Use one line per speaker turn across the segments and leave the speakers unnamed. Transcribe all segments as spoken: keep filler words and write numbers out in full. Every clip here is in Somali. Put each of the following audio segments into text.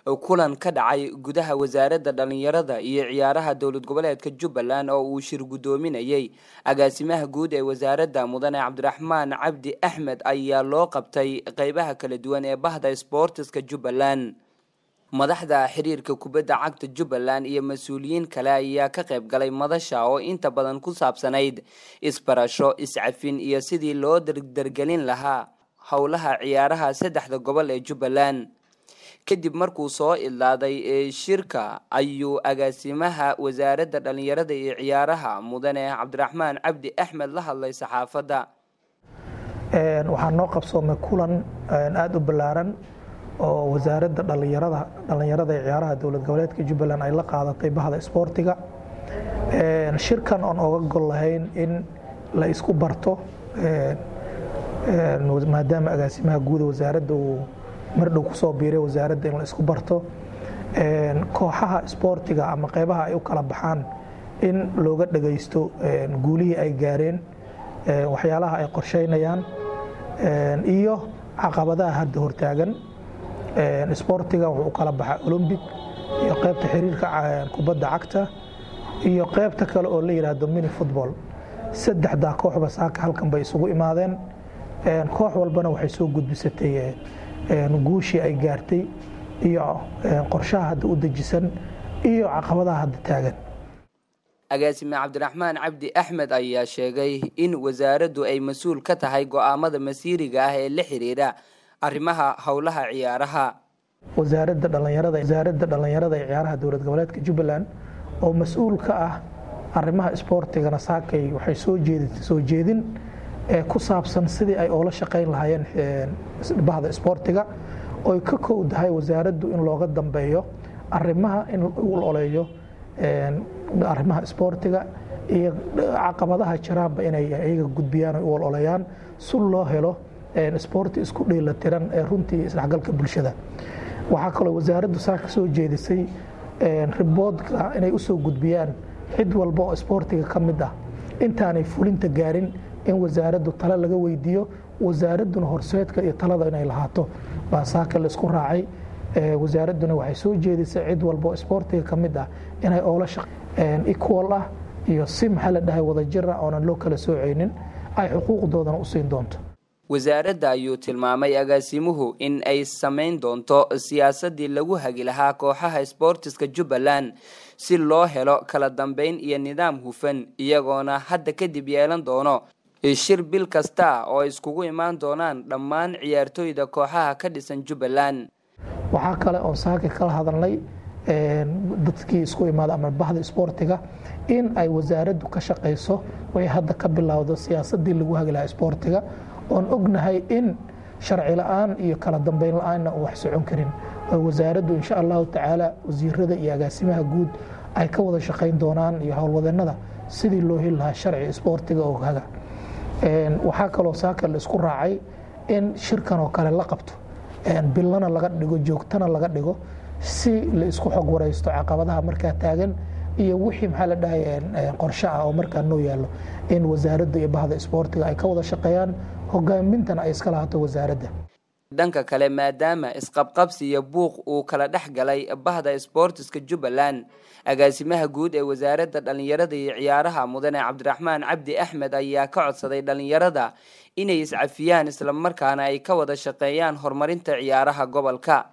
kulan ka dhacay gudaha wasaaradda dhalinyarada iyo ciyaaraha dowlad goboleedka Jubbaland oo uu shir gudoominayay agaasimaha guud ee wasaaradda mudane Cabdiraxmaan Cabdi Axmed ayaa loo qabtay qaybaha kala duwan ee bahda sportska Jubbaland. madaxda xiriirka kubadda cagta Jubbaland iyo mas'uuliyiin kale ayaa ka qayb galay madasha oo inta badan ku saabsanayd isbarasho, iscafin iyo sidii loo dardargelin lahaa howlaha ciyaaraha saddexda gobol ee Jubbaland. kadib markuu soo ilaaday ee shirka ayuu agaasimaha wasaaradda dhalinyarada iyo ciyaaraha mudane Cabdiraxmaan Cabdi Axmed la hadlay saxaafadda.
een waxaan noo qabsoomay kulan aad u ballaaran oo wasaaradda dhalinyarada dhalinyarada iyo ciyaaraha dowlad goboleedka Jubbaland ay la qaadatay bahda sportiga. een shirkan oo uga gol lahayn in la isku barto een maadaama agaasimaha guud ee wasaaradda uu mardhow ku soo biiray wasaaradda in la isku barto een kooxaha sportiga ama qaybaha ay u kala baxaan in looga dhageysto een guulihii ay gaareen ee waxyaalaha ay qorsheynayaan een iyo caqabadaha hadda hortaagan. een sportiga wuxuu kala baxaa Olympic iyo qaybta xiriirka kubadda cagta iyo qaybta kale oo la yiraahdo mini football. saddexda kooxba saaka halkan bay isugu imaadeen een koox walbana waxay soo gudbisatay een guushii ay gaartay iyo qorshaha hadda u dejisan iyo caqabadaha hadda taagan.
agaasime Cabdiraxmaan Cabdi Axmed ayaa sheegay in wasaaraddu ay mas'uul ka tahay go'aamada masiiriga ah ee la xiriira arrimaha howlaha ciyaaraha.
wasaaradda dhalinyarada wasaaradda dhalinyarada iyo ciyaaraha dowlad goboleedka Jubbaland oo mas'uul ka ah arrimaha sportiga saakay waxay soo jeedin soo jeedin ee ku saabsan sidii ay oola shaqeyn lahaayeen bahda sportiga oo ka koodahay wasaaraddu in looga dambeeyo arrimaha in uu oleeyo een arrimaha sportiga iyo caqabadaha jiraanba inay ayaga gudbiyaan oo oleeyaan si loo helo een sport isku dheelatiran ee runtii isdhexgalka bulshada. waxa kale wasaaraddu saaka soo jeedisay een riboodka inay u soo gudbiyaan cid walba oo sportiga ka mid ah intaanay fulinta gaarin in wasaaraddu talo laga weydiiyo wasaaradduna horseedka iyo talada inay lahaato. waa saaka la isku raacay ee wasaaradduna waxay soo jeedisay cid walba oo sportiga ka mid ah inay oola shaqeeyaan equal ah iyo si maxaa la dhahay wada jir ah oo loo kala sooceynin ay xuquuqdoodana u siin doonto.
wasaaradda ayuu tilmaamay agaasimuhu in ay sameyn doonto siyaasadii lagu hagi lahaa kooxaha sportska Jubbaland si loo helo kala dambeyn iyo nidaam hufan iyagoona hadda kadib yeelan doono shir bil kasta oo iskugu imaan doonaan dhammaan ciyaartooyda kooxaha ka dhisan Jubbaland.
waxa kale oo saaka kala hadalnay een dadkii isku imaada ama bahda sportiga in ay wasaaraddu ka shaqeyso way hadda ka bilowdo siyaasadii lagu hagi lahaa sportiga oon ognahay in sharci la'aan iyo kala dambeyn la'aan oo wax socon karin. wasaaraddu insha Allah taala wasiirada iyo agaasimaha guud ay ka wada shaqeyn doonaan iyo howlwadeennada sidii loo heli lahaa sharci sportiga oo haga. een waxa kale oo saaka la isku raacay in shirkan oo kale la qabto een bilana laga dhigo joogtana laga dhigo si la isku xog wareysto caqabadaha marka taagan iyo wixii maxaa la dhahay qorshe ah oo markaa noo yaalo in wasaaradda iyo bahda sportiga ay ka wada shaqeeyaan hogaamintana ay iska lahaato wasaaradda.
dhanka kale maadaama isqabqabsi iyo buuq uu kala dhex galay bahda sportska Jubbaland agaasimaha guud ee wasaaradda dhalinyarada iyo ciyaaraha mudane Cabdiraxmaan Cabdi Axmed ayaa ka codsaday dhalinyarada inay iscafiyaan isla markaana ay ka wada shaqeeyaan horumarinta ciyaaraha gobolka.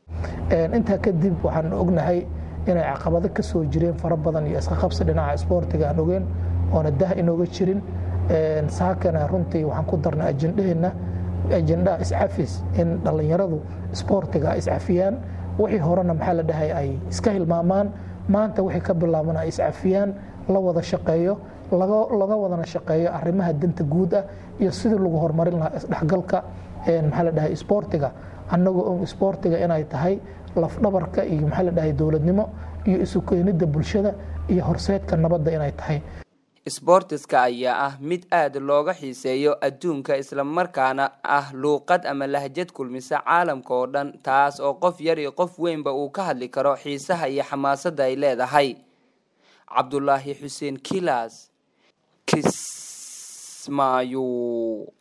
een inta kadib waxaan ognahay inay caqabado ka soo jireen fara badan iyo isqa qabsi dhinaca sportiga aan ogeen oo dah inooga jirin een saakana runtii waxaan ku darnay ajendadeena ajenda iscafis in dhalinyaradu sportiga iscafiyaan wixii horena maxaa la dhahay ay iska hilmaamaan maanta wixii ka bilaabana ay iscafiyaan la wada shaqeeyo laga laga wada shaqeeyo arrimaha danta guud ah iyo sidii lagu horumarin lahaa isdhexgalka een maxaa la dhahay sportiga annagoo sportiga inay tahay laf dhabarka iyo maxaa la dhahay dawladnimo iyo isu keenida bulshada iyo horseedka nabadda inay tahay.
sportska ayaa ah mid aad looga xiiseeyo adduunka isla markaana ah luuqad ama lahjad kulmisa caalamka oo dhan taas oo qof yar iyo qof weynba uu ka hadli karo xiisaha iyo xamaasadda ay leedahay. Cabdullaahi Xuseen Kilaas Kismaayo.